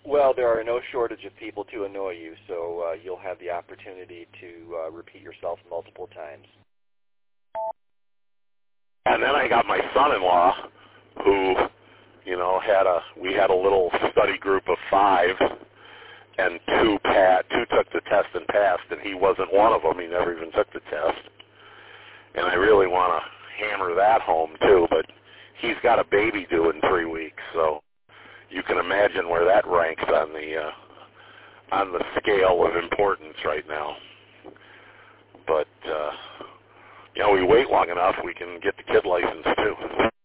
Well, there are no shortage of people to annoy you, so you'll have the opportunity to repeat yourself multiple times. And then I got my son-in-law, who, you know, we had a little study group of 5, and 2 took the test and passed, and he wasn't one of them. He never even took the test. And I really want to hammer that home too, but he's got a baby due in 3 weeks, so you can imagine where that ranks on the scale of importance right now. But you know, we wait long enough, we can get the kid license too.